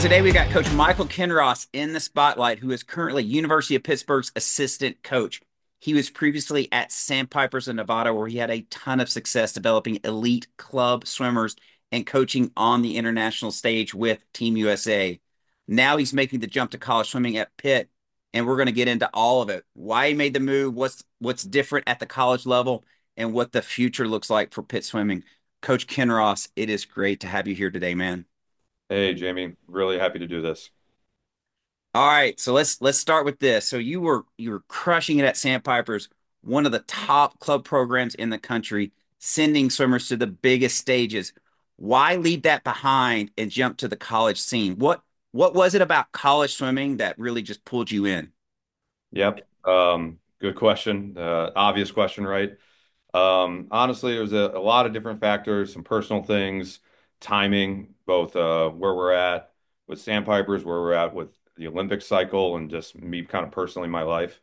Today we got Coach Michael Kinross in the spotlight, who is currently University of Pittsburgh's assistant coach. He was previously at Sandpipers in Nevada, where he had a ton of success developing elite club swimmers and coaching on the international stage with Team USA. Now he's making the jump to college swimming at Pitt, and we're going to get into all of it. Why he made the move, what's different at the college level, and what the future looks like for Pitt swimming. Coach Kinross, it is great to have you here today, man. Hey, Jamie, really happy to do this. All right, so let's start with this. So you were crushing it at Sandpipers, one of the top club programs in the country, sending swimmers to the biggest stages. Why leave that behind and jump to the college scene? What was it about college swimming that really just pulled you in? Yep. Good question. Obvious question, right? Honestly, there's a lot of different factors, some personal things, timing, both where we're at with Sandpipers, where we're at with the Olympic cycle, and just me kind of personally my life.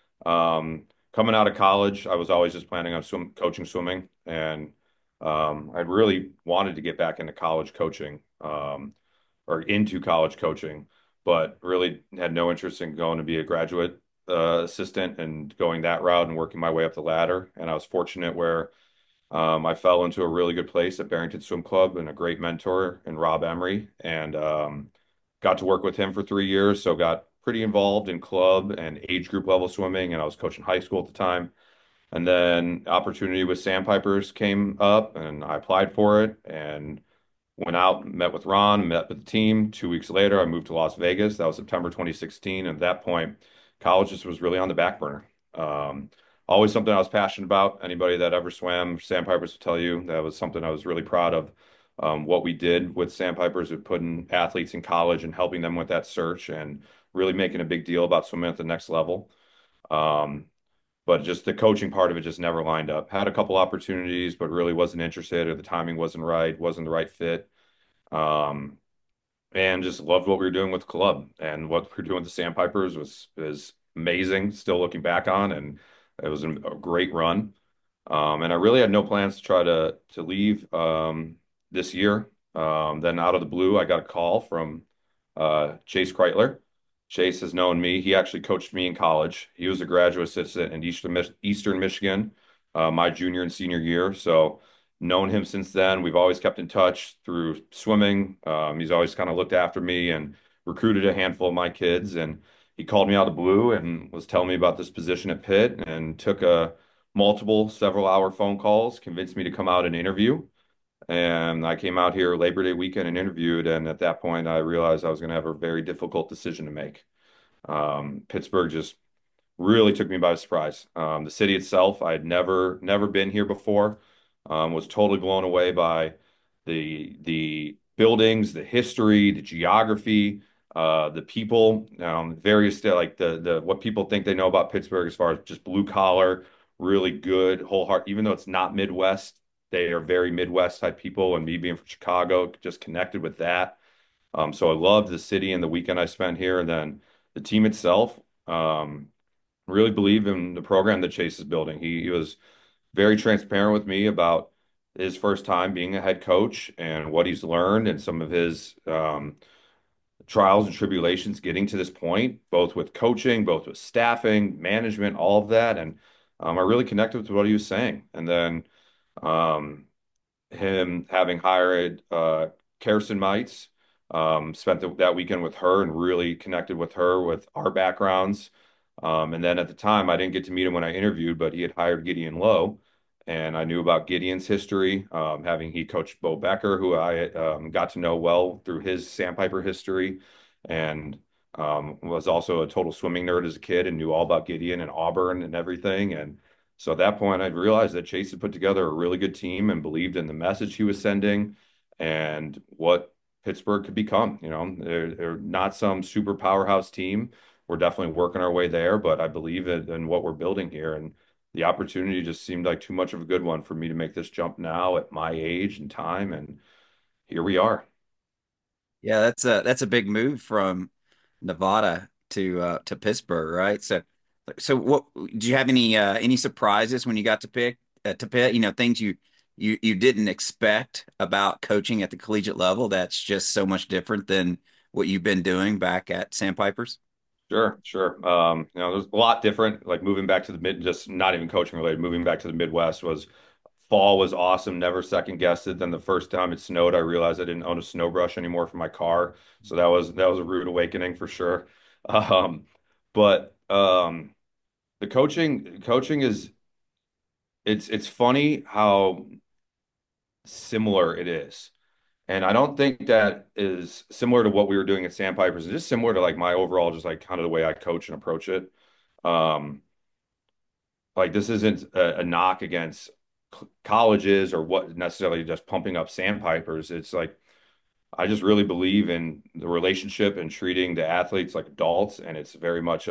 Coming out of college, I was always just planning on coaching swimming, and I really wanted to get back into college coaching, or into college coaching, but really had no interest in going to be a graduate assistant and going that route and working my way up the ladder. And I was fortunate where I fell into a really good place at Barrington Swim Club and a great mentor in Rob Emery, and got to work with him for 3 years. So got pretty involved in club and age group level swimming, and I was coaching high school at the time. And then opportunity with Sandpipers came up, and I applied for it and went out, met with Ron, met with the team. 2 weeks later, I moved to Las Vegas. That was September 2016. And at that point, college just was really on the back burner. Um, Always something I was passionate about. Anybody that ever swam Sandpipers will tell you that was something I was really proud of. What we did with Sandpipers with putting athletes in college and helping them with that search and really making a big deal about swimming at the next level. Um, but just the coaching part of it just never lined up. Had a couple opportunities, but really wasn't interested, or the timing wasn't right, wasn't the right fit. Um, and just loved what we were doing with the club, and what we were doing with the Sandpipers was amazing. Still looking back on, and it was a great run. And I really had no plans to try to leave this year. Then out of the blue, I got a call from Chase Kreitler. Chase has known me. He actually coached me in college. He was a graduate assistant in Eastern Michigan, my junior and senior year. So known him since then. We've always kept in touch through swimming. He's always kind of looked after me and recruited a handful of my kids. And he called me out of the blue and was telling me about this position at Pitt, and took a multiple several hour phone calls, convinced me to come out and interview. And I came out here Labor Day weekend and interviewed. And at that point, I realized I was going to have a very difficult decision to make. Pittsburgh just really took me by surprise. The city itself, I had never been here before. Was totally blown away by the buildings, the history, the geography, the people, like the what people think they know about Pittsburgh as far as just blue collar, really good, whole heart. Even though it's not Midwest, they are very Midwest type people. And me being from Chicago, just connected with that. So I loved the city and the weekend I spent here, and then the team itself. Really believe in the program that Chase is building. He was very transparent with me about his first time being a head coach and what he's learned, and some of his trials and tribulations getting to this point, both with coaching, both with staffing, management, all of that. And I really connected with what he was saying. And then um, him having hired Kirsten Mites, spent that weekend with her and really connected with her with our backgrounds. And then at the time, I didn't get to meet him when I interviewed, but he had hired Gideon Lowe. And I knew about Gideon's history, having he coached Bo Becker, who I got to know well through his Sandpiper history, and was also a total swimming nerd as a kid and knew all about Gideon and Auburn and everything. And so at that point, I realized that Chase had put together a really good team and believed in the message he was sending and what Pittsburgh could become. They're not some super powerhouse team. We're definitely working our way there, but I believe in what we're building here. And the opportunity just seemed like too much of a good one for me to make this jump now at my age and time. And here we are. Yeah, that's a big move from Nevada to Pittsburgh, right? So what do you have any surprises when you got to Pitt? You know, things you didn't expect about coaching at the collegiate level that's just so much different than what you've been doing back at Sandpipers? Sure, sure. There's a lot different. Like moving back to just not even coaching related. Moving back to the Midwest was fall was awesome. Never second guessed it. Then the first time it snowed, I realized I didn't own a snow brush anymore for my car. So that was a rude awakening for sure. Um, but the coaching is it's funny how similar it is. And I don't think that is similar to what we were doing at Sandpipers. It's just similar to like my overall, just like kind of the way I coach and approach it. Um, like this isn't a knock against colleges or what necessarily just pumping up Sandpipers. It's like I just really believe in the relationship and treating the athletes like adults, and it's very much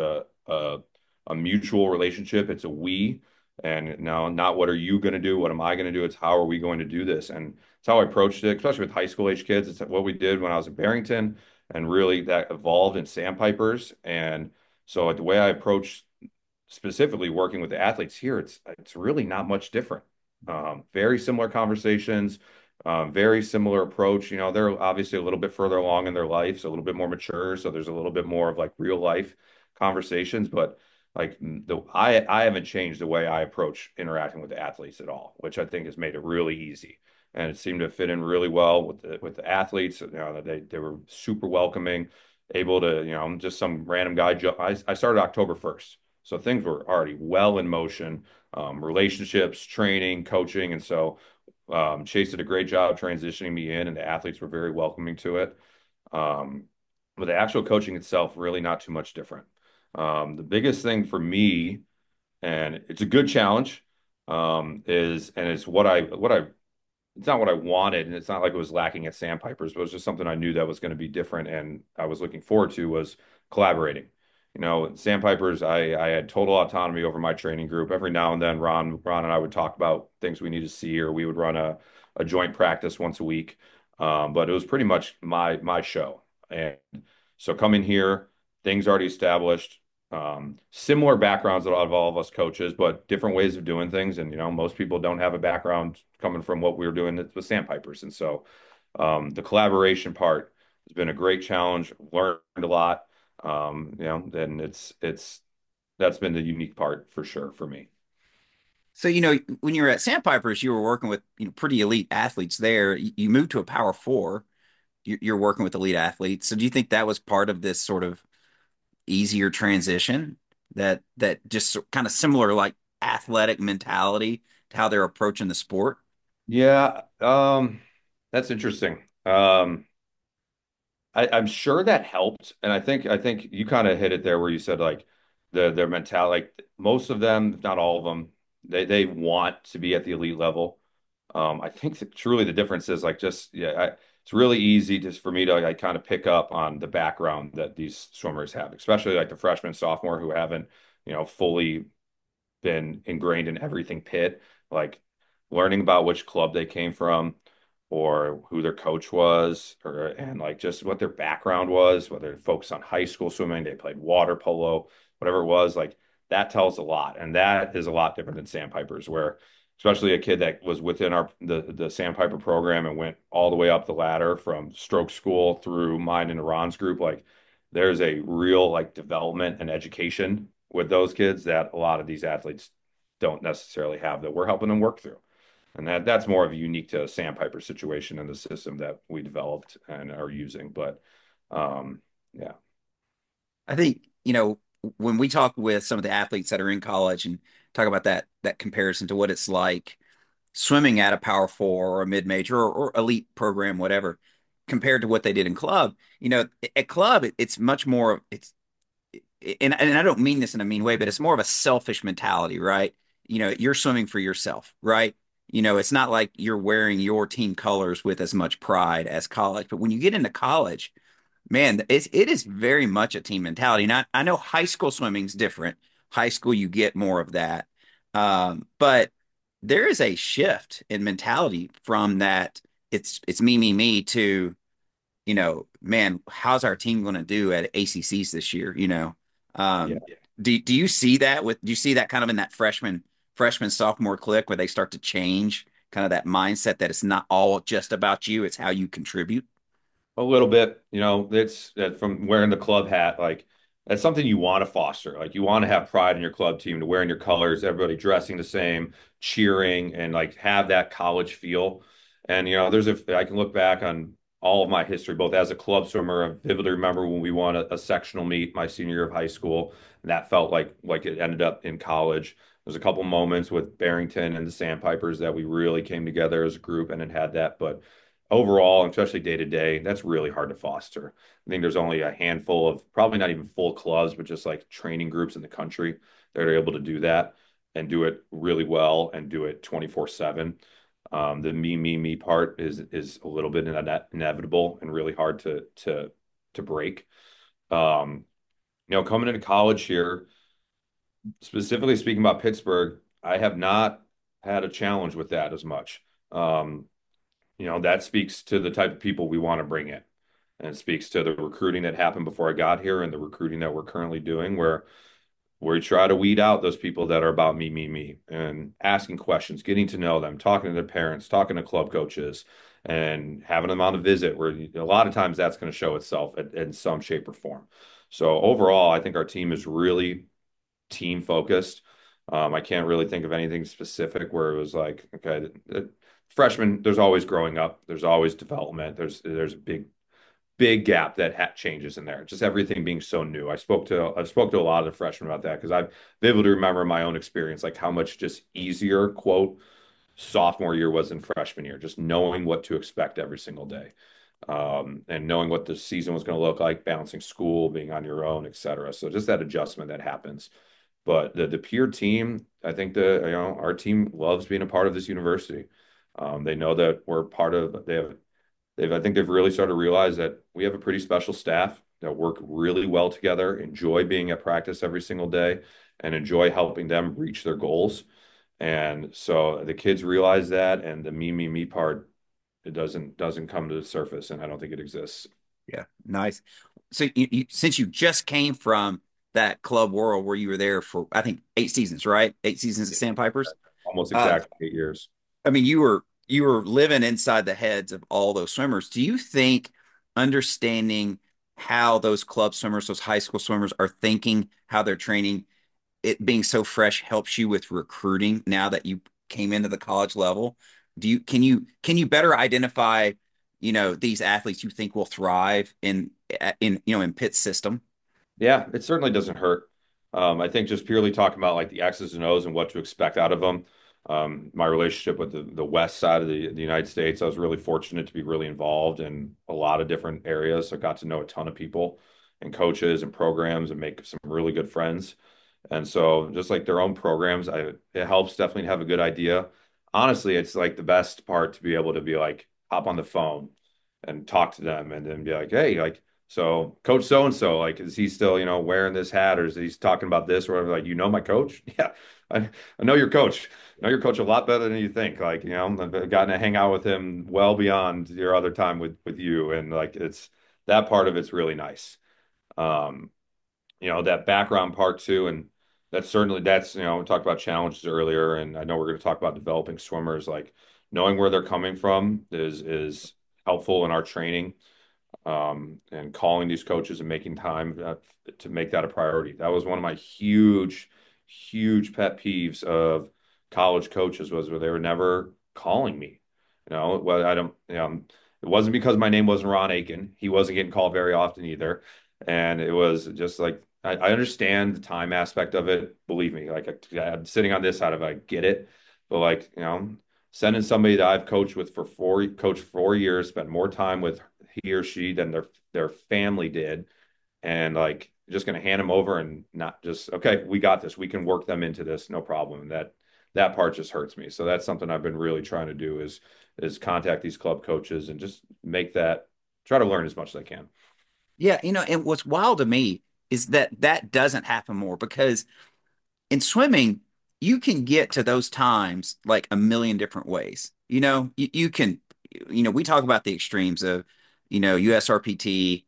a mutual relationship. It's a we, and now not what are you going to do? What am I going to do? It's how are we going to do this? And it's how I approached it, especially with high school age kids. It's what we did when I was in Barrington, and really that evolved in Sandpipers. And so like, the way I approach specifically working with the athletes here, it's really not much different. Very similar conversations, very similar approach. You know, they're obviously a little bit further along in their lives, a little bit more mature, so there's a little bit more of like real life conversations. But like I haven't changed the way I approach interacting with the athletes at all, which I think has made it really easy. And it seemed to fit in really well with the athletes. You know, they were super welcoming, able to, I'm just some random guy. I started October 1st. So things were already well in motion, relationships, training, coaching. And so Chase did a great job transitioning me in, and the athletes were very welcoming to it. Um, but the actual coaching itself, really not too much different. The biggest thing for me, and it's a good challenge, and it's what I it's not what I wanted, and it's not like it was lacking at Sandpipers, but it was just something I knew that was going to be different, and I was looking forward to was collaborating. You know, at Sandpipers, I had total autonomy over my training group. Every now and then, Ron and I would talk about things we need to see, or we would run a joint practice once a week. But it was pretty much my show. And so coming here, things already established, similar backgrounds of all of us coaches, but different ways of doing things. And, most people don't have a background coming from what we were doing with Sandpipers. And so the collaboration part has been a great challenge, learned a lot. And that's been the unique part for sure for me. So, when you were at Sandpipers, you were working with, pretty elite athletes there. You moved to a Power Four. You're working with elite athletes. So, do you think that was part of this sort of easier transition that just kind of similar like athletic mentality to how they're approaching the sport? Yeah, that's interesting. I'm sure that helped, and I think you kind of hit it there where you said like their mentality, like most of them, if not all of them, they want to be at the elite level. I think that truly the difference is like just it's really easy just for me to like kind of pick up on the background that these swimmers have, especially like the freshman, sophomore who haven't fully been ingrained in everything Pitt, like learning about which club they came from or who their coach was and like just what their background was, whether they focused on high school swimming, they played water polo, whatever it was, like that tells a lot. And that is a lot different than Sandpipers, where especially a kid that was within the Sandpiper program and went all the way up the ladder from stroke school through mine and Ron's group, like there's a real like development and education with those kids that a lot of these athletes don't necessarily have that we're helping them work through. And that's more of a unique to a Sandpiper situation in the system that we developed and are using. But yeah. I think, when we talk with some of the athletes that are in college and talk about that comparison to what it's like swimming at a Power Four or a mid-major or elite program, whatever, compared to what they did in club, at club it's much more and I don't mean this in a mean way, but it's more of a selfish mentality, right? You're swimming for yourself, right? It's not like you're wearing your team colors with as much pride as college. But when you get into college, man, it is very much a team mentality. Now, I know high school swimming's different. High school, you get more of that. But there is a shift in mentality from that it's me to man, how's our team going to do at ACCs this year? Yeah. Um, do you see that do you see that kind of in that freshman sophomore clique where they start to change kind of that mindset that it's not all just about you, it's how you contribute? A little bit, it's from wearing the club hat, like that's something you want to foster. Like you want to have pride in your club team, to wearing your colors, everybody dressing the same, cheering, and like have that college feel. And I can look back on all of my history, both as a club swimmer. I vividly remember when we won a sectional meet my senior year of high school, and that felt like it ended up in college. There's a couple moments with Barrington and the Sandpipers that we really came together as a group and it had that, but overall, and especially day to day, that's really hard to foster. I think there's only a handful of probably not even full clubs, but just like training groups in the country that are able to do that and do it really well and do it 24/7. The me part is a little bit inevitable and really hard to break. Um, Coming into college here, specifically speaking about Pittsburgh, I have not had a challenge with that as much. That speaks to the type of people we want to bring in. And it speaks to the recruiting that happened before I got here and the recruiting that we're currently doing, where we try to weed out those people that are about me, and asking questions, getting to know them, talking to their parents, talking to club coaches, and having them on a visit where a lot of times that's going to show itself in some shape or form. So overall, I think our team is really team focused. I can't really think of anything specific where it was like, okay, freshmen, there's always growing up, there's always development, there's a big gap that changes in there. Just everything being so new. I spoke to a lot of the freshmen about that because I vividly remember my own experience, like how much just easier, quote, sophomore year was than freshman year, just knowing what to expect every single day. And knowing what the season was going to look like, balancing school, being on your own, et cetera. So just that adjustment that happens. But the peer team, I think our team loves being a part of this university. They know that we're part of. I think they've really started to realize that we have a pretty special staff that work really well together, enjoy being at practice every single day, and enjoy helping them reach their goals. And so the kids realize that, and the me part, it doesn't come to the surface, and I don't think it exists. Yeah, nice. So since you just came from that club world where you were there for I think 8 seasons, right? 8 seasons at Sandpipers. Almost Uh, exactly 8 years. I mean, you were living inside the heads of all those swimmers. Do you think understanding how those club swimmers, those high school swimmers are thinking, how they're training, it being so fresh helps you with recruiting now that you came into the college level? Can you better identify, these athletes you think will thrive in Pitt's system? Yeah, it certainly doesn't hurt. I think just purely talking about like the X's and O's and what to expect out of them. My relationship with the West side of the United States, I was really fortunate to be really involved in a lot of different areas. So I got to know a ton of people and coaches and programs and make some really good friends. And so just like their own programs, it helps definitely to have a good idea. Honestly, it's like the best part to be able to be like hop on the phone and talk to them and then be like, hey, like so coach so and so, like, is he still, wearing this hat or is he talking about this or whatever? Like, my coach? Yeah, I know your coach. I know your coach a lot better than you think. Like, I've gotten to hang out with him well beyond your other time with you. And like it's that part of it's really nice. Um, that background part too. And we talked about challenges earlier, and I know we're going to talk about developing swimmers. Like knowing where they're coming from is helpful in our training, and calling these coaches and making time to make that a priority. That was one of my huge pet peeves of college coaches was where they were never calling me. Well, I don't, it wasn't because my name wasn't Ron Aiken. He wasn't getting called very often either. And it was just like, I understand the time aspect of it. Believe me, like I'm sitting on this side of it, I get it. But like, sending somebody that I've coached 4 years, spent more time with he or she than their family did, and like just going to hand them over and not just okay, we got this, we can work them into this, no problem. And that part just hurts me. So that's something I've been really trying to do is contact these club coaches and just try to learn as much as I can. Yeah, and what's wild to me is that that doesn't happen more because in swimming, you can get to those times like a million different ways. You can, we talk about the extremes of, USRPT,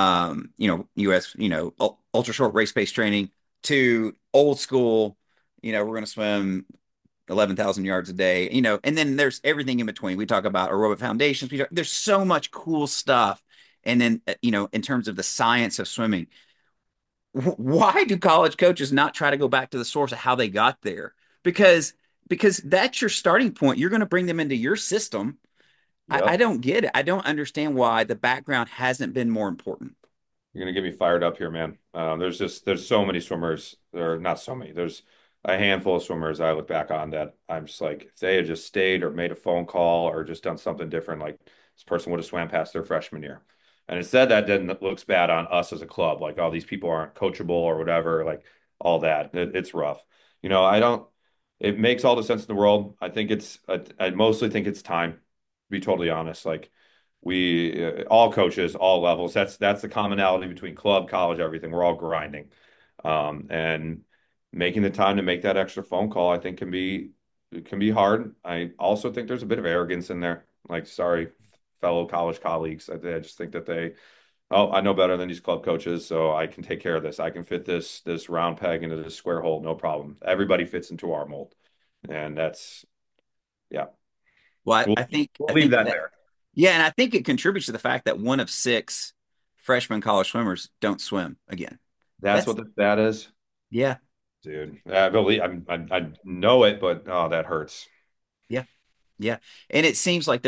US, ultra short race-based training to old school, we're going to swim 11,000 yards a day, and then there's everything in between. We talk about aerobic foundations. There's so much cool stuff And then, in terms of the science of swimming, why do college coaches not try to go back to the source of how they got there? Because that's your starting point. You're going to bring them into your system. I Yep. don't get it. I don't understand why the background hasn't been more important. You're gonna get me fired up here, man. There's so many swimmers. There are not so many. There's a handful of swimmers I look back on that I'm just like, if they had just stayed or made a phone call or just done something different, like this person would have swam past their freshman year. And instead, that then looks bad on us as a club. Like, oh, these people aren't coachable or whatever. Like all that. It's rough. I don't. It makes all the sense in the world. I mostly think it's time, to be totally honest. Like we all coaches, all levels. That's the commonality between club, college, everything. We're all grinding, and making the time to make that extra phone call, I think, can be hard. I also think there's a bit of arrogance in there. Like, sorry, fellow college colleagues. I just think that oh, I know better than these club coaches, so I can take care of this. I can fit this round peg into this square hole, no problem. Everybody fits into our mold, and yeah. Well, We'll, we'll leave that that, there. yeah, and I think it contributes to the fact that one of six freshman college swimmers don't swim again. That's That's what the stat is. Yeah, Dude, I believe I know it, but oh, that hurts. yeah, yeah. And it seems like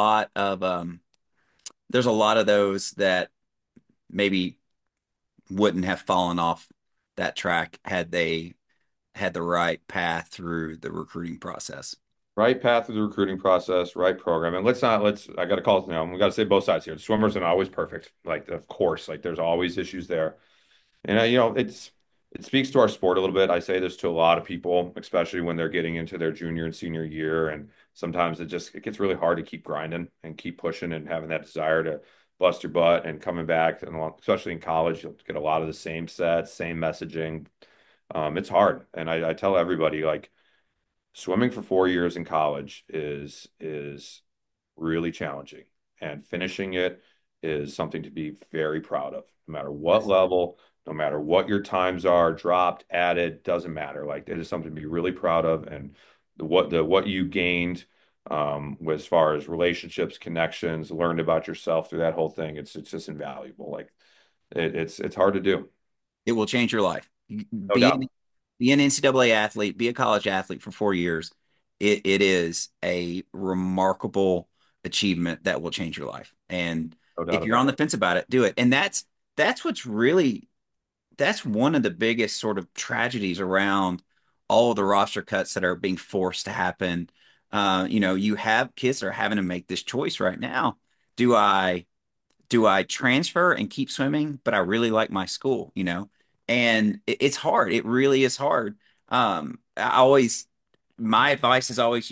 there's a lot of those that maybe wouldn't have fallen off that track had they had the right path through the recruiting process. Right path through the recruiting process, right program, and I got to call it now. We got to say both sides here. The swimmers are not always perfect, like of course, like there's always issues there, and it speaks to our sport a little bit. I say this to a lot of people, especially when they're getting into their junior and senior year, and sometimes it gets really hard to keep grinding and keep pushing and having that desire to bust your butt and coming back, and especially in college, you'll get a lot of the same sets, same messaging. It's hard, and I tell everybody like swimming for 4 years in college is really challenging, and finishing it is something to be very proud of, no matter what Yes. level, no matter what your times are, dropped, added, doesn't matter. Like it is something to be really proud of, and what you gained as far as relationships, connections, learned about yourself through that whole thing, it's just invaluable. Like it's hard to do, It will change your life. no doubt, Be an NCAA athlete, be a college athlete for 4 years. It is a remarkable achievement that will change your life. And no doubt if you're on about the it. fence about it, do it. And that's what's really that's one of the biggest sort of tragedies around all of the roster cuts that are being forced to happen. You have kids that are having to make this choice right now. Do I transfer and keep swimming, but I really like my school, and it's hard. It really is hard. I always, my advice is always,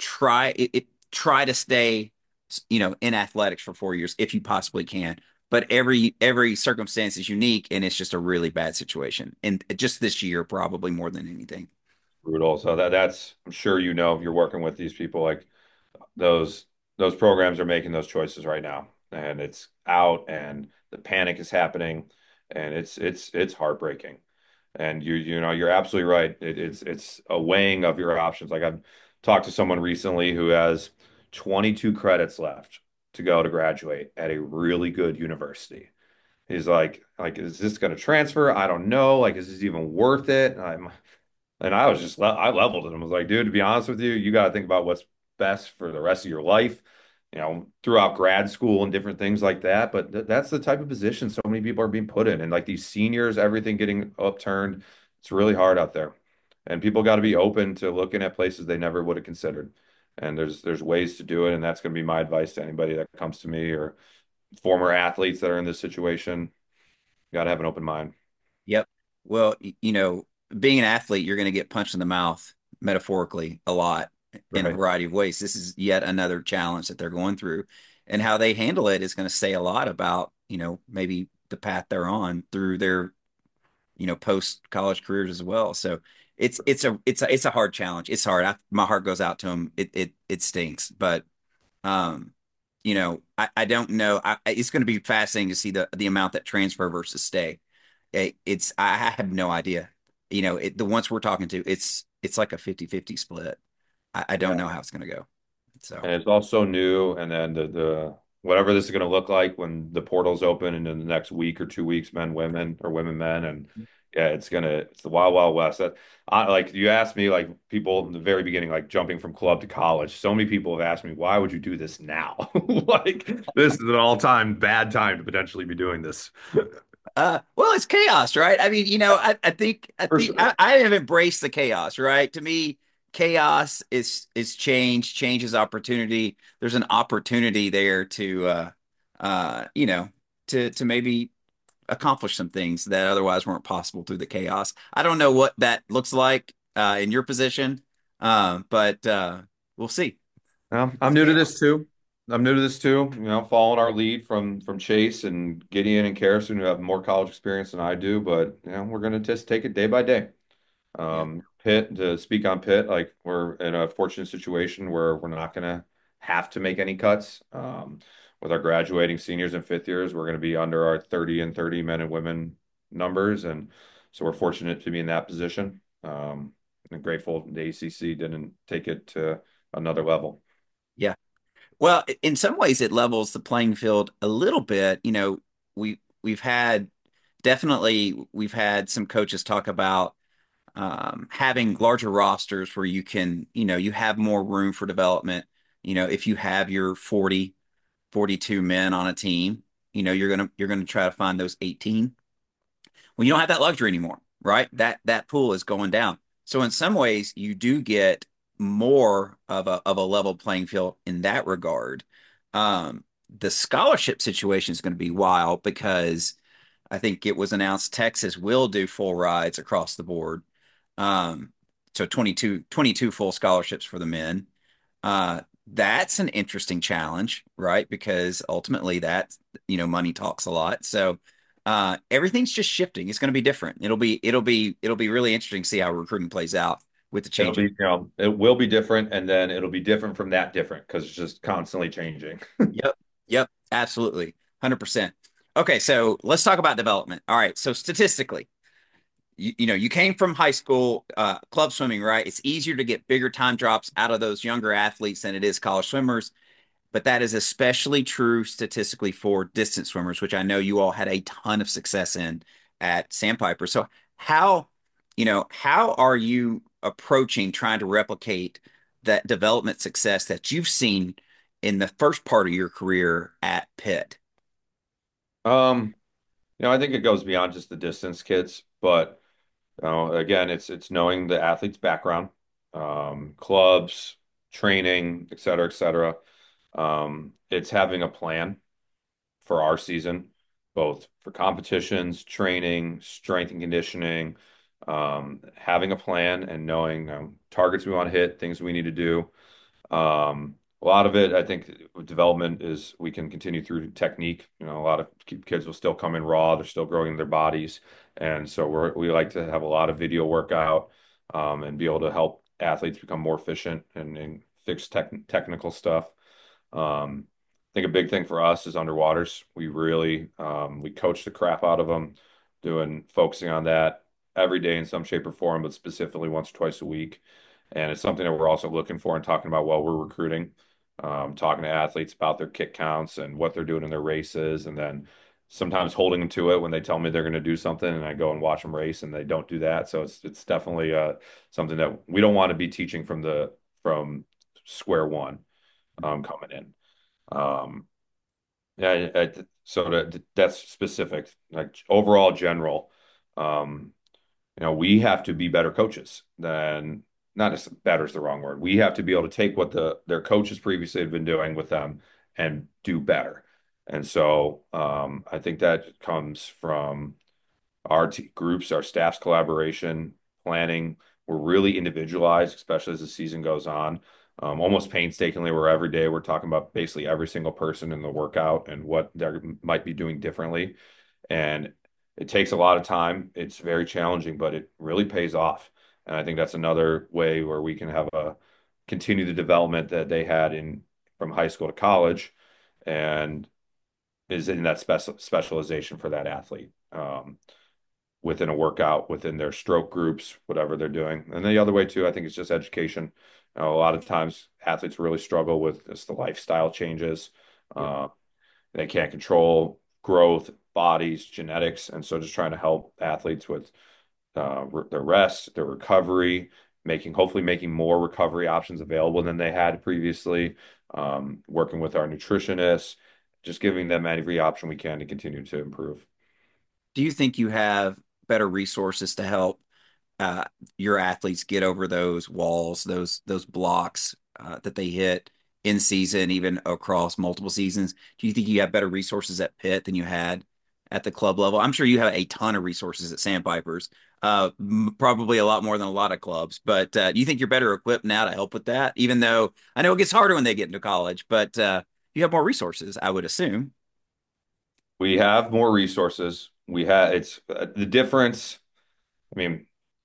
try to stay, in athletics for 4 years if you possibly can. But every circumstance is unique, and it's just a really bad situation. And just this year, probably more than anything. Brutal. So that's I'm sure you're working with these people like those those programs are making those choices right now, and it's out and the panic is happening, and it's heartbreaking. And you're absolutely right. It's a weighing of your options. Like I've talked to someone recently who has 22 credits left to go to graduate at a really good university. He's like, is this going to transfer? I don't know. Like, is this even worth it? And I was just, I leveled it. I was like, dude, to be honest with you, you got to think about what's best for the rest of your life, throughout grad school and different things like that. But that's the type of position so many people are being put in. And like these seniors, everything getting upturned, it's really hard out there. And people got to be open to looking at places they never would have considered. And there's ways to do it. And that's going to be my advice to anybody that comes to me or former athletes that are in this situation. You got to have an open mind. Yep. Well, being an athlete, you're going to get punched in the mouth metaphorically a lot in a Right. variety of ways. This is yet another challenge that they're going through, and how they handle it is going to say a lot about, maybe the path they're on through their, post college careers as well. So it's a hard challenge. It's hard. My heart goes out to them. It stinks, but um, I don't know. It's going to be fascinating to see the amount that transfer versus stay. I have no idea. The ones we're talking to, it's like a 50-50 split. I don't Yeah. know how it's going to go. So And it's also new. And then whatever this is going to look like when the portals open in the next week or 2 weeks, men, women, or women, men, and yeah, it's the wild, wild west. That like you asked me, like people in the very beginning, like jumping from club to college. So many people have asked me, why would you do this now? Like this is an all-time bad time to potentially be doing this. Well, it's chaos, right? I mean, For sure. I have embraced the chaos, right? To me, chaos is change. Change is opportunity. There's an opportunity there to, you know, to maybe accomplish some things that otherwise weren't possible through the chaos. I don't know what that looks like in your position, but we'll see. I'm new to this too. I'm new to this too. Following our lead from Chase and Gideon and Karrison, who have more college experience than I do, but we're gonna just take it day by day. Yeah. Pitt, to speak on Pitt, like we're in a fortunate situation where we're not gonna have to make any cuts. With our graduating seniors and fifth years, we're gonna be under our 30 and 30 men and women numbers, and so we're fortunate to be in that position. And grateful the ACC didn't take it to another level. Yeah. Well, in some ways, it levels the playing field a little bit. We've had we've had some coaches talk about having larger rosters where you can, you have more room for development. If you have your 42 men on a team, you're gonna try to find those 18. Well, you don't have that luxury anymore, right? That pool is going down. So in some ways, you do get more of a level playing field in that regard. The scholarship situation is going to be wild because I think it was announced Texas will do full rides across the board. So 22 full scholarships for the men. That's an interesting challenge, right? Because ultimately money talks a lot. So everything's just shifting. It's going to be different. It'll be really interesting to see how recruiting plays out with the It'll changes. be, it will be different, and then it'll be different from that different because it's just constantly changing. Yep. Yep. Absolutely. 100%. Okay, so let's talk about development. All right. So statistically, you came from high school club swimming, right? It's easier to get bigger time drops out of those younger athletes than it is college swimmers. But that is especially true statistically for distance swimmers, which I know you all had a ton of success in at Sandpiper. So how are you approaching trying to replicate that development success that you've seen in the first part of your career at Pitt? Um, I think it goes beyond just the distance kids, but again, it's knowing the athlete's background, clubs, training, et cetera, et cetera. It's having a plan for our season, both for competitions, training, strength and conditioning, having a plan and knowing targets we want to hit, things we need to do. A lot of it, I think, development is we can continue through technique. A lot of kids will still come in raw; they're still growing their bodies, and so we like to have a lot of video workout and be able to help athletes become more efficient and fix technical stuff. I think a big thing for us is underwaters. We really we coach the crap out of them, focusing on that every day in some shape or form, but specifically once or twice a week. And it's something that we're also looking for and talking about while we're recruiting, talking to athletes about their kick counts and what they're doing in their races, and then sometimes holding them to it when they tell me they're going to do something, and I go and watch them race, and they don't do that. So it's definitely something that we don't want to be teaching from square one coming in. Um, yeah, so that's specific. Like overall, general. Um, we have to be better coaches than not just better is the wrong word. We have to be able to take what their coaches previously had been doing with them and do better. And so I think that comes from our groups, our staff's collaboration, planning. We're really individualized, especially as the season goes on. Almost painstakingly, where every day we're talking about basically every single person in the workout and what they might be doing differently. And it takes a lot of time. It's very challenging, but it really pays off. And I think that's another way where we can have a continue the development that they had in from high school to college and is in that specialization for that athlete. Within a workout, within their stroke groups, whatever they're doing. And the other way too, I think it's just education. A lot of times athletes really struggle with just the lifestyle changes. Yep. They can't control growth, bodies, genetics, and so just trying to help athletes with their rest, their recovery, hopefully making more recovery options available than they had previously. Working with our nutritionists, just giving them every option we can to continue to improve. Do you think you have better resources to help uh, your athletes get over those walls, those blocks that they hit in season, even across multiple seasons? Do you think you have better resources at Pitt than you had at the club level? I'm sure you have a ton of resources at Sandpipers, probably a lot more than a lot of clubs. But do you think you're better equipped now to help with that? Even though I know it gets harder when they get into college, but you have more resources, I would assume. We have more resources. We have it's the difference. I mean,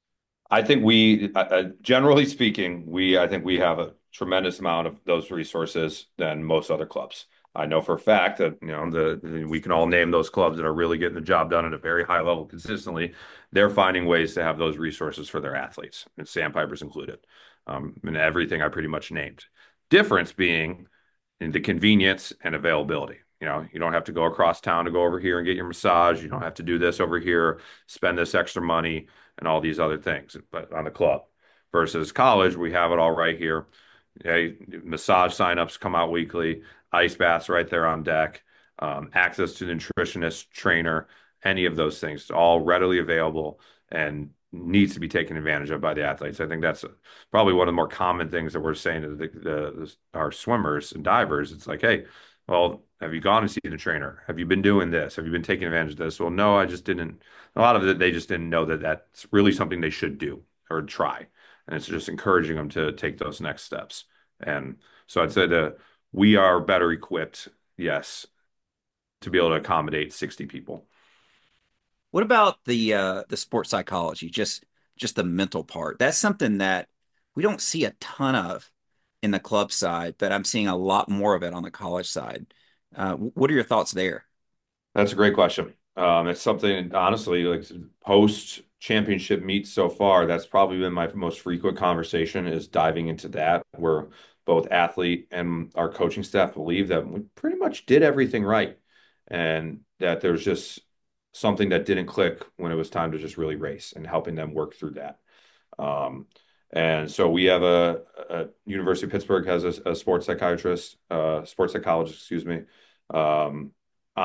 I think generally speaking, I think we have a tremendous amount of those resources than most other clubs. I know for a fact that, we can all name those clubs that are really getting the job done at a very high level consistently. They're finding ways to have those resources for their athletes, and Sandpipers included, and everything I pretty much named. Difference being in the convenience and availability. You don't have to go across town to go over here and get your massage. You don't have to do this over here, spend this extra money and all these other things, but on the club versus college, we have it all right here. Okay, massage signups come out weekly, ice baths right there on deck, access to the nutritionist, trainer, any of those things, all readily available and needs to be taken advantage of by the athletes. I think that's probably one of the more common things that we're saying to our swimmers and divers. It's like, hey, well, have you gone and seen the trainer? Have you been doing this? Have you been taking advantage of this? Well, no, I just didn't. A lot of it, they just didn't know that that's really something they should do or try. And it's just encouraging them to take those next steps. And so I'd say that we are better equipped, yes, to be able to accommodate 60 people. What about the sports psychology, just the mental part? That's something that we don't see a ton of in the club side, but I'm seeing a lot more of it on the college side. What are your thoughts there? That's a great question. It's something, honestly, like post championship meets so far, that's probably been my most frequent conversation is diving into that, where both athlete and our coaching staff believe that we pretty much did everything right, and that there's just something that didn't click when it was time to just really race and helping them work through that. Um, and so we have a University of Pittsburgh has a sports psychiatrist, sports psychologist, excuse me. Um,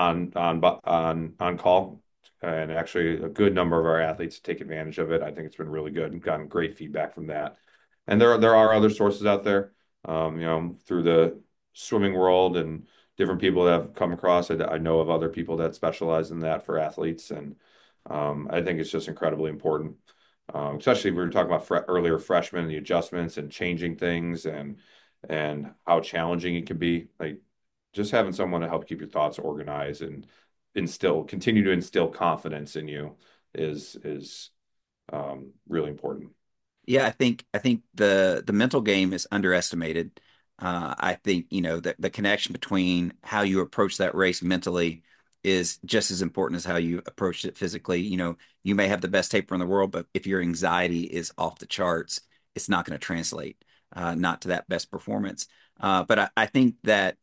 on call, and actually a good number of our athletes take advantage of it. I think it's been really good and gotten great feedback from that. And there are other sources out there, through the swimming world and different people that have come across. I know of other people that specialize in that for athletes, and I think it's just incredibly important. Especially we were talking about earlier freshmen and the adjustments and changing things and how challenging it can be. Like just having someone to help keep your thoughts organized and continue to instill confidence in you is really important. Yeah, I think the mental game is underestimated. I think, the connection between how you approach that race mentally is just as important as how you approach it physically. You may have the best taper in the world, but if your anxiety is off the charts, it's not going to translate, not to that best performance. But I think that,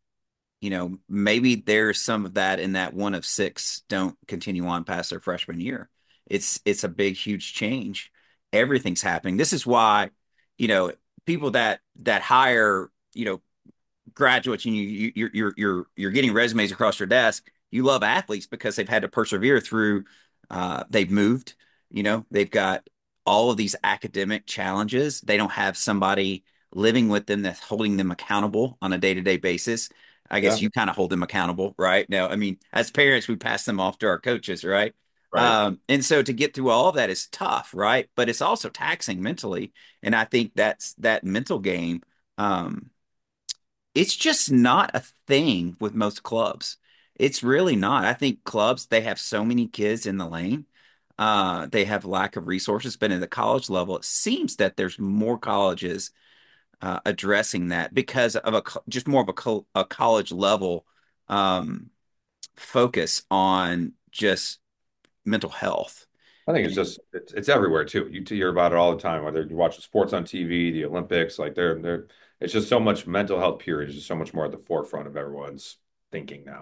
maybe there's some of that in that one of six don't continue on past their freshman year. It's a big, huge change. Everything's happening. This is why, you know, people that hire, graduates, and you're getting resumes across your desk. You love athletes because they've had to persevere through. They've moved. They've got all of these academic challenges. They don't have somebody living with them that's holding them accountable on a day-to-day basis. I guess Yeah, you kind of hold them accountable, right? Now, I mean, as parents, we pass them off to our coaches, right? right. And so to get through all of that is tough, right? But it's also taxing mentally. And I think that's that mental game. Um, it's just not a thing with most clubs. It's really not. I think clubs, they have so many kids in the lane. They have lack of resources, but in the college level, it seems that there's more colleges addressing that because of just more of a college level um, focus on just mental health. I think it's And just it's everywhere too. You hear about it all the time, whether you're watching sports on TV, the Olympics, like they're it's just so much mental health period is just so much more at the forefront of everyone's thinking now.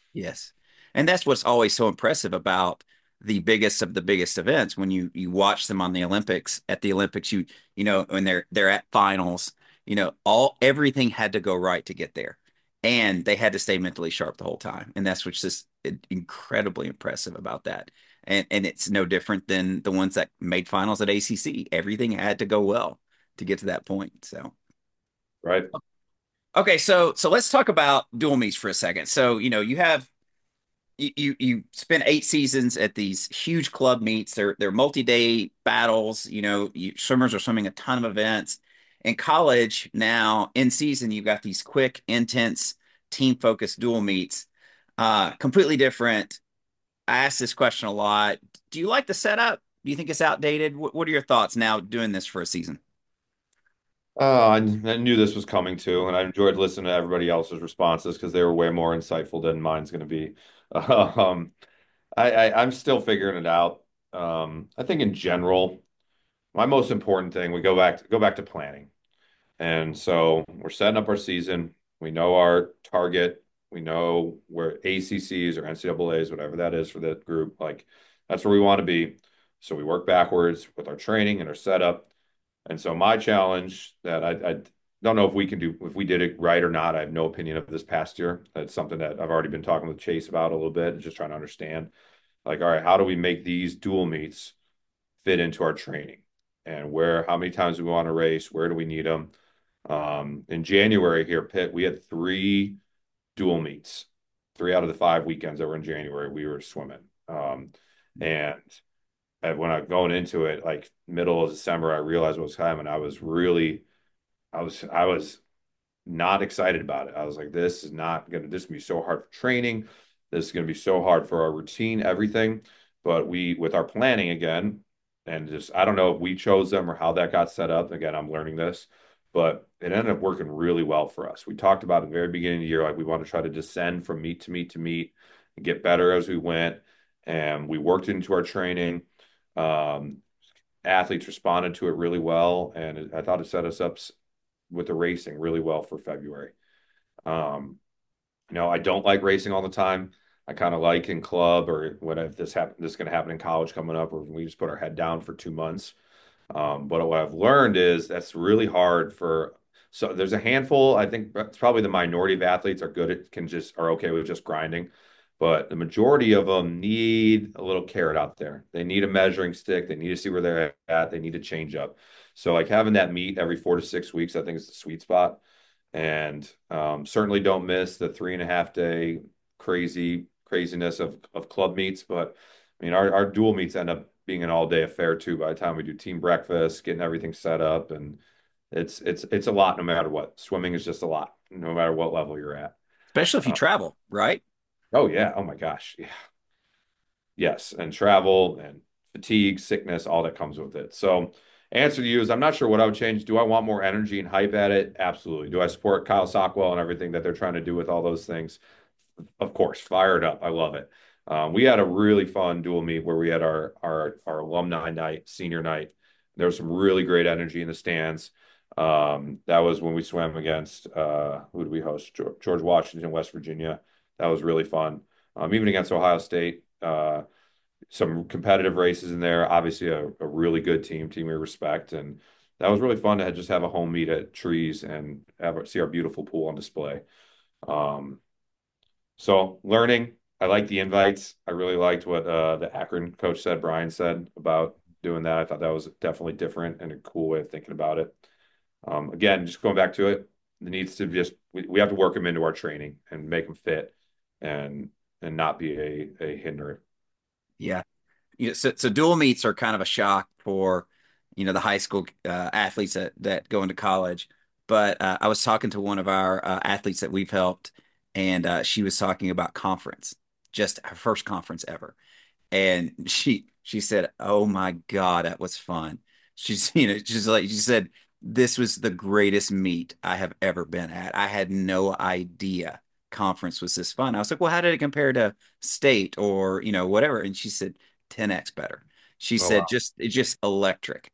Yes. And that's what's always so impressive about the biggest of the biggest events when you watch them on the Olympics at the Olympics you know when they're at finals, you know, all everything had to go right to get there. And they had to stay mentally sharp the whole time. And that's what's just incredibly impressive about that. And it's no different than the ones that made finals at ACC. Everything had to go well to get to that point. So Right. okay, so let's talk about dual meets for a second. So, you know, you spend 8 seasons at these huge club meets. They're multi-day battles. You know, swimmers are swimming a ton of events. In college now, in season, you've got these quick, intense, team-focused dual meets. Completely different. I ask this question a lot. Do you like the setup? Do you think it's outdated? What are your thoughts now doing this for a season? I knew this was coming too, and I enjoyed listening to everybody else's responses because they were way more insightful than mine's going to be. Um, I'm still figuring it out. I think in general, my most important thing, we go back to planning. And so we're setting up our season. We know our target. We know where ACCs or NCAAs, whatever that is for the group, like that's where we want to be. So we work backwards with our training and our setup. And so my challenge that I don't know if we can do, if we did it right or not. I have no opinion of this past year. That's something that I've already been talking with Chase about a little bit, just trying to understand. Like, all right, how do we make these dual meets fit into our training? And where, how many times do we want to race? Where do we need them? In January here, Pitt, we had 3 dual meets. 3 out of the 5 weekends that were in January, we were swimming. And when I going into it, like middle of December, I realized what was coming. I was not excited about it. I was like, this is gonna be so hard for training. This is gonna be so hard for our routine, everything. But with our planning again, and just I don't know if we chose them or how that got set up. Again, I'm learning this, but it ended up working really well for us. We talked about at the very beginning of the year, like we want to try to descend from meet to meet to meet and get better as we went. And we worked into our training. Um, Athletes responded to it really well, and I thought it set us up with the racing really well for February. Um, I don't like racing all the time. I kind of like in club or what if this is going to happen in college coming up, or we just put our head down for 2 months. But what I've learned is that's really hard for. So there's a handful. I think it's probably the minority of athletes are good at are okay with just grinding, but the majority of them need a little carrot out there. They need a measuring stick. They need to see where they're at. They need to change up. So like having that meet every 4 to 6 weeks, I think is the sweet spot. And certainly don't miss the 3.5 day craziness of club meets. But I mean, our dual meets end up being an all day affair too. By the time we do team breakfast, getting everything set up, and it's a lot no matter what. Swimming is just a lot, no matter what level you're at. Especially if you Uh, travel, right? oh yeah, oh my gosh, yeah. Yes, and travel and fatigue, sickness, all that comes with it. So, answer to you is I'm not sure what I would change. Do I want more energy and hype at it? Absolutely. Do I support Kyle Sockwell and everything that they're trying to do with all those things? Of course, fired up. I love it. We had a really fun dual meet where we had our alumni night, senior night. There was some really great energy in the stands. That was when we swam against who did we host? George Washington, West Virginia. That was really fun. Even against Ohio State, some competitive races in there. Obviously, a really good team we respect, and that was really fun to just have a home meet at Trees and see our beautiful pool on display. Um, so learning, I like the invites. I really liked what the Akron coach said, Brian said about doing that. I thought that was definitely different and a cool way of thinking about it. Again, just going back to it, it needs to just we have to work them into our training and make them fit and not be a hindrance. Yeah. So dual meets are kind of a shock for, you know, the high school athletes that go into college. But I was talking to one of our athletes that we've helped, and she was talking about conference, just her first conference ever. And she said, "Oh my God, that was fun." She's, you know, she said, "This was the greatest meet I have ever been at. I had no idea conference was this fun." I was like, "Well, how did it compare to state or, you know, whatever?" And she said, "10x better." She Oh said, wow. "Just it's just electric."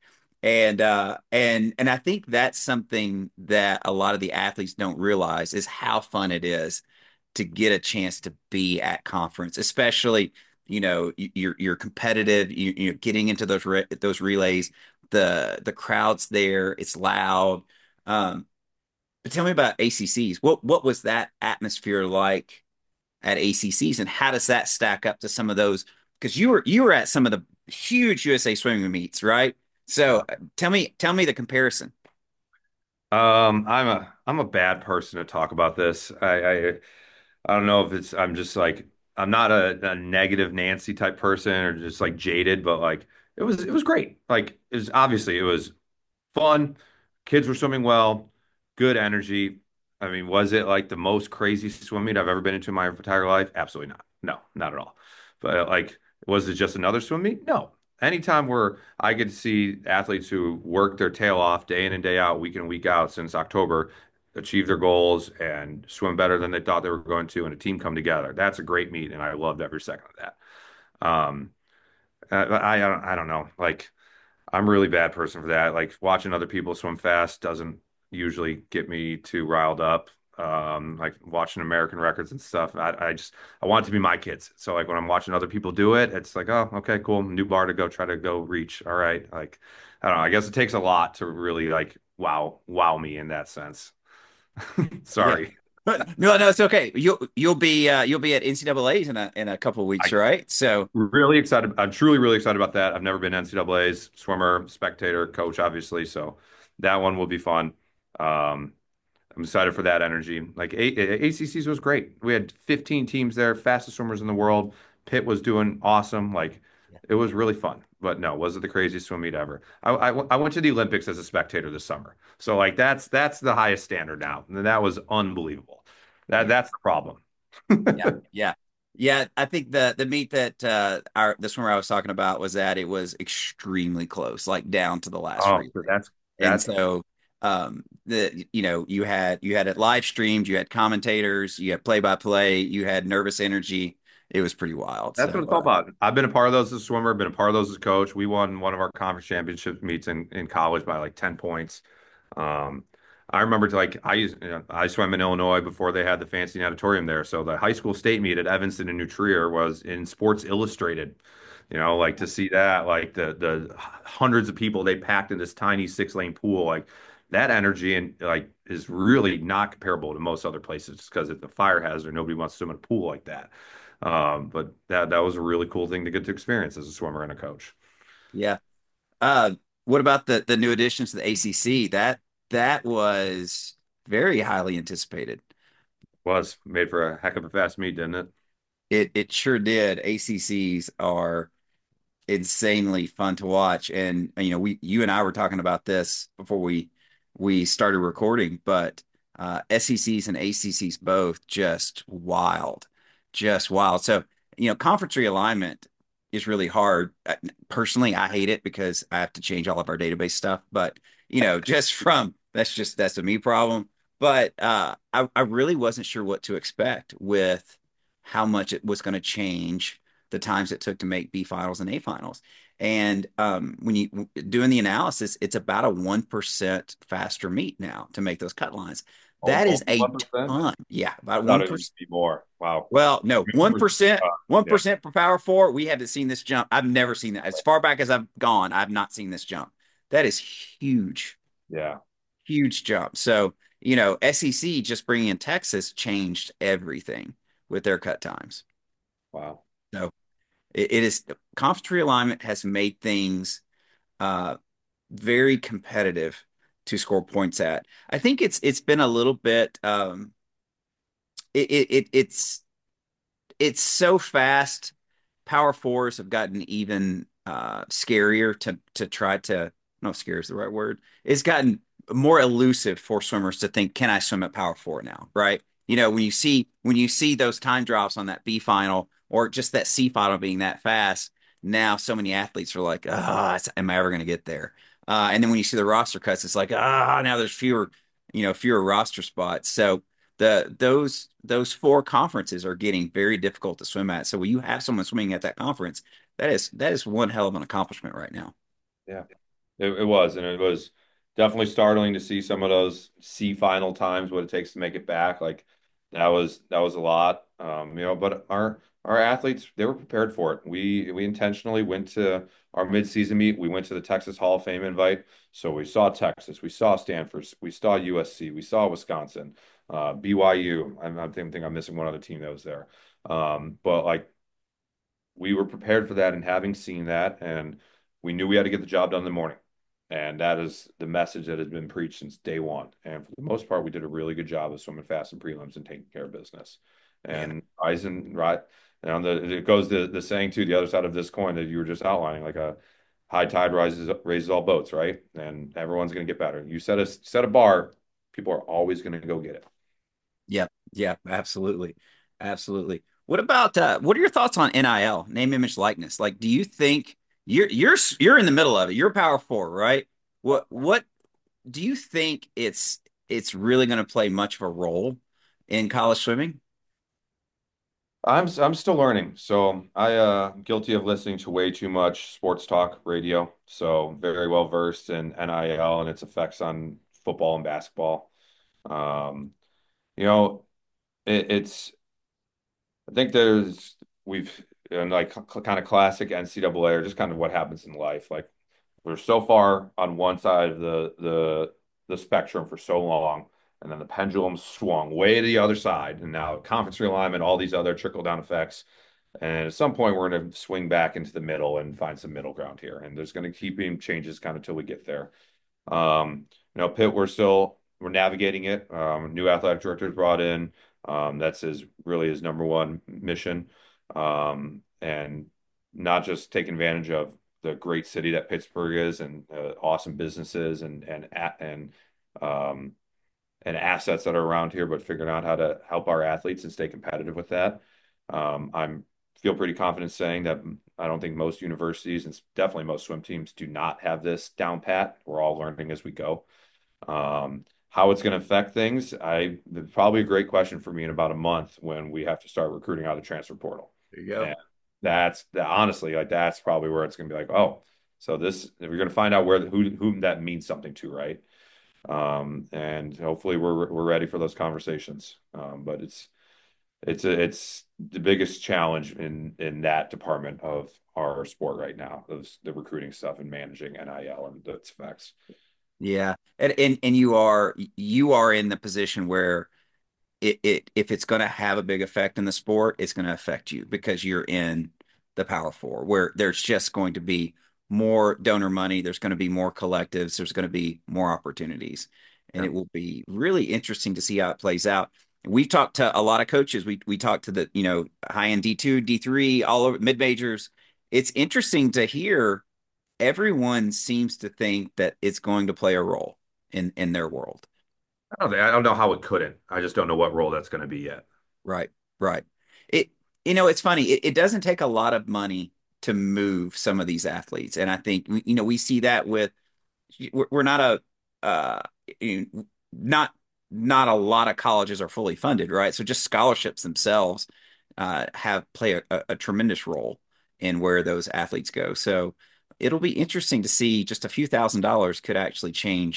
And I think that's something that a lot of the athletes don't realize is how fun it is to get a chance to be at conference, especially, you're competitive, you're getting into those relays, the crowd's there, it's loud. But tell me about ACCs. What was that atmosphere like at ACCs, and how does that stack up to some of those? Because you were at some of the huge USA swimming meets, right? So tell me the comparison. I'm a bad person to talk about this. I don't know if I'm just like I'm not a negative Nancy type person or just like jaded, but like it was great. Like it was fun. Kids were swimming well, good energy. I mean, was it like the most crazy swim meet I've ever been into in my entire life? Absolutely not. No, not at all. But like, was it just another swim meet? No. Anytime where I get to see athletes who work their tail off day in and day out, week in and week out since October, achieve their goals and swim better than they thought they were going to, and a team come together. That's a great meet, and I loved every second of that. I don't know. Like, I'm a really bad person for that. Like watching other people swim fast doesn't usually get me too riled up. Like watching American records and stuff. I want it to be my kids. So like when I'm watching other people do it, it's like, oh, okay, cool. New bar to go try to go reach. All right. Like I don't know. I guess it takes a lot to really like wow me in that sense. Yeah. Sorry. No, no, it's okay. You'll be at NCAA's in a couple of weeks, I right? So really excited. I'm truly really excited about that. I've never been NCAA's swimmer, spectator, coach, obviously. So that one will be fun. Um, I'm excited for that energy. Like ACC's was great. We had 15 teams there, fastest swimmers in the world. Pitt was doing awesome. Like it was really fun. But no, was it the craziest swim meet ever? I went to the Olympics as a spectator this summer. So like that's the highest standard now. And that was unbelievable. yeah, That's the problem. yeah, yeah, yeah. I think the meet that the swimmer I was talking about was that it was extremely close, like down to the last Oh, relay. so that's And that's so you had it live streamed, you had commentators, you had play by play, you had nervous energy. It was pretty wild. That's what So it's all about. I've been a part of those as a swimmer, been a part of those as a coach. We won one of our conference championship meets in college by like 10 points. Um, I remember I swam in Illinois before they had the fancy auditorium there. So the high school state meet at Evanston and New Trier was in Sports Illustrated. Like to see that, like the hundreds of people they packed in this tiny 6-lane pool, like that energy and like is really not comparable to most other places because it's a fire hazard. Nobody wants to swim in a pool like that. But that was a really cool thing to get to experience as a swimmer and a coach. yeah. Uh, what about the new additions to the ACC? That was very highly anticipated. Was made for a heck of a fast meet, didn't it? It sure did. ACCs are insanely fun to watch. And you and I were talking about this before we started recording, but SECs and ACCs both just wild. So conference realignment is really hard. Personally, I hate it because I have to change all of our database stuff. But just from that's a me problem. But I really wasn't sure what to expect with how much it was going to change the times it took to make B finals and A finals. And when you doing the analysis, it's about a 1% faster meet now to make those cut lines. That Only is a 1%? ton. Yeah, I about thought it would 1%. be more. Wow. Well, no, 1%, Yeah, 1% per power four. We haven't seen this jump. I've never seen that. As far back as I've gone, I've not seen this jump. That is huge, yeah. huge jump. So, SEC just bringing in Texas changed everything with their cut times. Wow. So it is conference realignment has made things uh, very competitive to score points at. I think it's been a little bit it's so fast. Power fours have gotten even scarier to try to no scare is the right word. It's gotten more elusive for swimmers to think, can I swim at power four now? Right? When you see those time drops on that B final or just that C final being that fast, now so many athletes are like, am I ever going to get there? And then when you see the roster cuts, it's like, now there's fewer roster spots. So those four conferences are getting very difficult to swim at. So when you have someone swimming at that conference, that is one hell of an accomplishment right now. Yeah. It was, and it was definitely startling to see some of those C final times, what it takes to make it back. Like that was a lot. But our athletes, they were prepared for it. We intentionally went to our midseason meet. We went to the Texas Hall of Fame invite. So we saw Texas, we saw Stanford, we saw USC, we saw Wisconsin, BYU. I think I'm missing one other team that was there. But like we were prepared for that, and having seen that, and we knew we had to get the job done in the morning. And that is the message that has been preached since day one. And for the most part, we did a really good job of swimming fast in prelims and taking care of business. Yeah. And rising right, and it goes the saying too, the other side of this coin that you were just outlining, like a high tide raises all boats, right? And everyone's going to get better. You set a bar, people are always going to go get it. Yep. Yeah, absolutely. Absolutely. What about what are your thoughts on NIL, name, image, likeness? Like, do you think you're in the middle of it? You're a power four, right? What do you think it's really going to play much of a role in college swimming? I'm still learning. So I'm guilty of listening to way too much sports talk radio. So very well versed in NIL and its effects on football and basketball. Um, you know, it's I think we've in like kind of classic NCAA or just kind of what happens in life. Like we're so far on one side of the spectrum for so long, and then the pendulum swung way to the other side, and now conference realignment, all these other trickle down effects. And at some point, we're going to swing back into the middle and find some middle ground here. And there's going to keep being changes kind of till we get there. Pitt, we're navigating it. New athletic directors brought in. That's his number one mission, and not just take advantage of the great city that Pittsburgh is and awesome businesses um, and assets that are around here, but figuring out how to help our athletes and stay competitive with that. I'm feel pretty confident saying that I don't think most universities and definitely most swim teams do not have this down pat. We're all learning as we go. How it's going to affect things, probably a great question for me in about a month when we have to start recruiting out of the transfer portal. There you go. And honestly, like that's probably where it's going to be like, oh, so this we're going to find out whom that means something to, right? And hopefully we're ready for those conversations. But it's the biggest challenge in that department of our sport right now, the recruiting stuff and managing NIL and its effects. Yeah. And you are in the position where it if it's going to have a big effect in the sport, it's going to affect you because you're in the Power Four, where there's just going to be more donor money, there's going to be more collectives, there's going to be more opportunities, and Yeah. it will be really interesting to see how it plays out. We've talked to a lot of coaches. We talked to the high end D2, D3, all over mid majors. It's interesting to hear everyone seems to think that it's going to play a role in their world. I don't know how it couldn't. I just don't know what role that's going to be yet. Right, right. It, it's funny. It doesn't take a lot of money to move some of these athletes, and I think we see that with we're not you know, not not a lot of colleges are fully funded, right? So just scholarships themselves have play a tremendous role in where those athletes go. So it'll be interesting to see just a few $1,000s could actually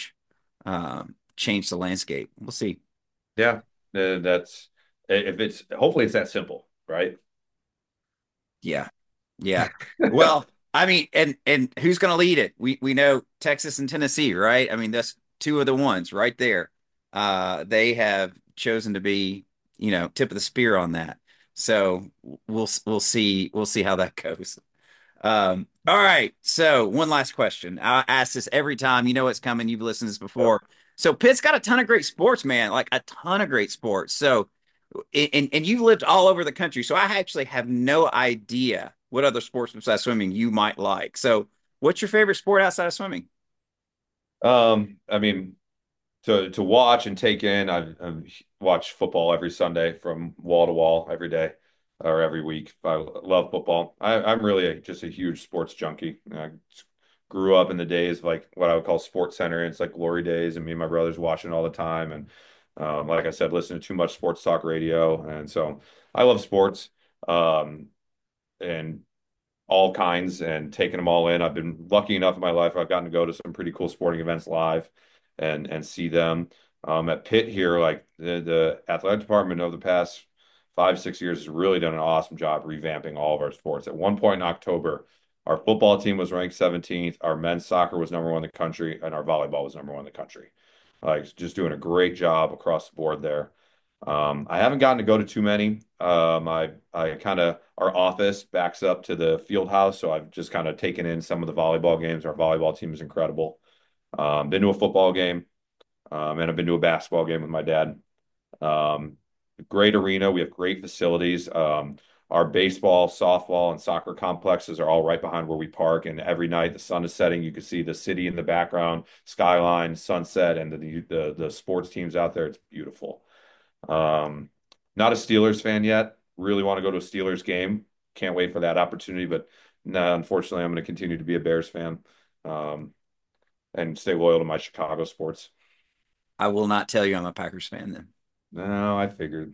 change the landscape. We'll see. Yeah, that's if it's hopefully it's that simple, right? Yeah. Yeah. Well, I mean, and who's going to lead it? We know Texas and Tennessee, right? I mean, that's two of the ones right there. They have chosen to be, tip of the spear on that. So we'll see how that goes. All right. So one last question. I ask this every time. You know what's coming. You've listened to this Yep. before. So Pitt's got a ton of great sports, man. Like a ton of great sports. So and you've lived all over the country. So I actually have no idea what other sports besides swimming you might like. So what's your favorite sport outside of swimming? I mean, to watch and take in, I watch football every Sunday from wall to wall every day or every week. I love football. I'm really just a huge sports junkie. I grew up in the days of like what I would call Sports Center. It's like glory days, and me and my brothers watching all the time. And like I said, listening to too much sports talk radio, and so I love sports. And all kinds and taking them all in. I've been lucky enough in my life. I've gotten to go to some pretty cool sporting events live and see them. At Pitt here, like the athletic department over the past 5, 6 years has really done an awesome job revamping all of our sports. At one point in October, our football team was ranked 17th, our men's soccer was number one in the country, and our volleyball was number one in the country. Like just doing a great job across the board there. I haven't gotten to go to too many. I kind of our office backs up to the field house, so I've just kind of taken in some of the volleyball games. Our volleyball team is incredible. Been to a football game, and I've been to a basketball game with my dad. Um, Great arena. We have great facilities. Our baseball, softball, and soccer complexes are all right behind where we park. And every night the sun is setting, you can see the city in the background, skyline, sunset, and the sports teams out there. It's beautiful. Um, Not a Steelers fan yet. Really want to go to a Steelers game. Can't wait for that opportunity. But no, unfortunately, I'm going to continue to be a Bears fan, um, and stay loyal to my Chicago sports. I will not tell you I'm a Packers fan then. No, I figured.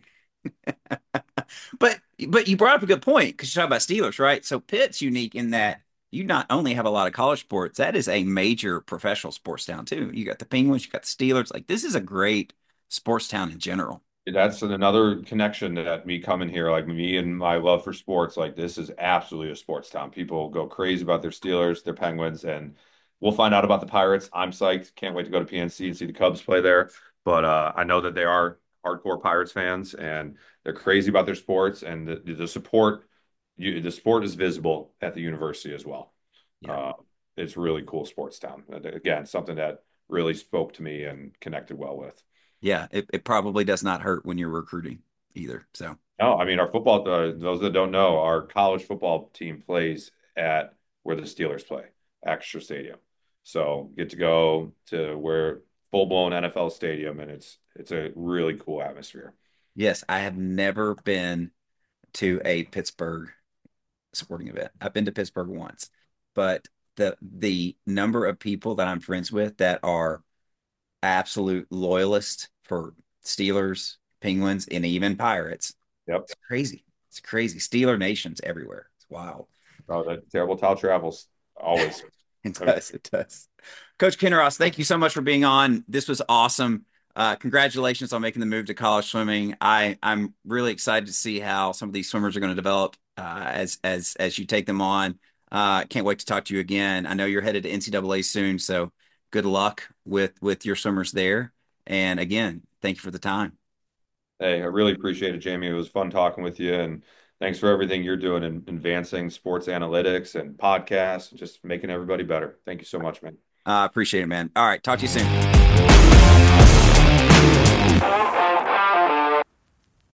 But you brought up a good point because you talk about Steelers, right? So Pitt's unique in that you not only have a lot of college sports, that is a major professional sports town too. You got the Penguins, you got the Steelers. Like this is a great sports town in general. That's another connection that me coming here, like me and my love for sports, like this is absolutely a sports town. People go crazy about their Steelers, their Penguins, and we'll find out about the Pirates. I'm psyched. Can't wait to go to PNC and see the Cubs play there. But I know that they are hardcore Pirates fans and they're crazy about their sports and the support. The sport is visible at the university as well. Yeah. Uh, it's really cool sports town. And again, something that really spoke to me and connected well with. Yeah. It probably does not hurt when you're recruiting either. So No, I mean our football. Those that don't know, our college football team plays at where the Steelers play, Acrisure Stadium. So get to go to where full blown NFL stadium, and it's a really cool atmosphere. yes, I have never been to a Pittsburgh sporting event. I've been to Pittsburgh once, but the number of people that I'm friends with that are absolute loyalists for Steelers, Penguins, and even Pirates. Yep. It's crazy. It's crazy. Steeler nations everywhere. It's wild. Oh, that terrible towel travels always. It does. It does. Coach Kinross, thank you so much for being on. This was awesome. Congratulations on making the move to college swimming. I'm really excited to see how some of these swimmers are going to develop as you take them on. Can't wait to talk to you again. I know you're headed to NCAA soon, so good luck with your swimmers there. And again, thank you for the time. Hey, I really appreciate it, Jamie. It was fun talking with you, and thanks for everything you're doing in advancing sports analytics and podcasts, just making everybody better. Thank you so much, man. Appreciate it, man. All right, talk to you soon.